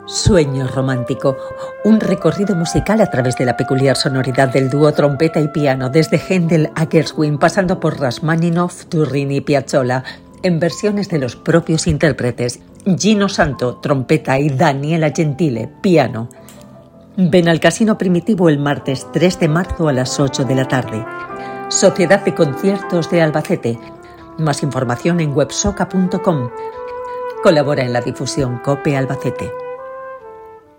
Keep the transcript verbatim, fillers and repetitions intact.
Sueño romántico, un recorrido musical a través de la peculiar sonoridad del dúo trompeta y piano, desde Händel a Gershwin, pasando por Rachmaninoff, Turrin y Piazzolla, en versiones de los propios intérpretes, Gino Santo, trompeta, y Daniela Gentile, piano. Ven al Casino Primitivo el martes tres de marzo a las ocho de la tarde. Sociedad de Conciertos de Albacete. Más información en websoca punto com. Colabora en la difusión COPE Albacete.